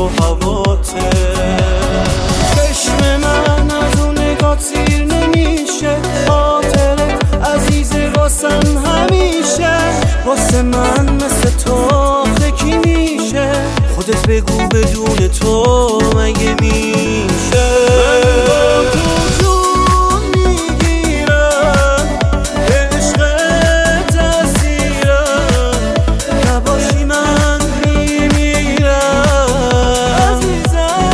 و هواته. چشم من از اون نگاه سیر نمیشه، خاطرت عزیزه واسم همیشه. واسه من مثل تو کی میشه؟ خودت بگو بدون تو مگه میشه؟ من با تو جون میگیرم، عشقت اسیرم، نباشی من میمیرم. عزیزم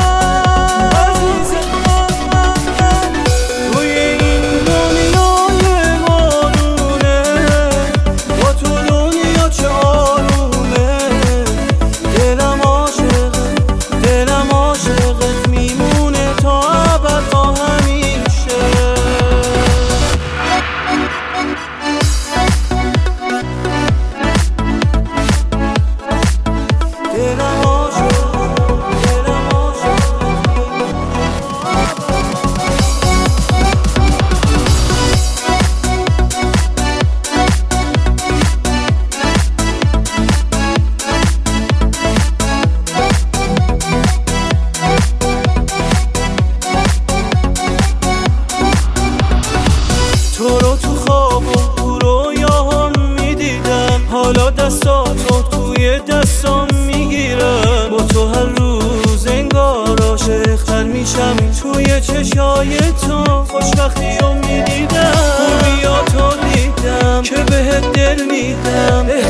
توی این دنیای بارونه، با تو دنیا چه آرومه. دلم عاشقت میمونه تا ابد تا همیشه. دلم تو رو تو خواب و تو رویاهام میدیدم، حالا دستاتو توی دستام میگیرم. با تو هر روز انگار عاشق‌تر میشم، توی چشای تو خوشبختی رو میدیدم. خوبیاتو دیدم که بهت دل میدم.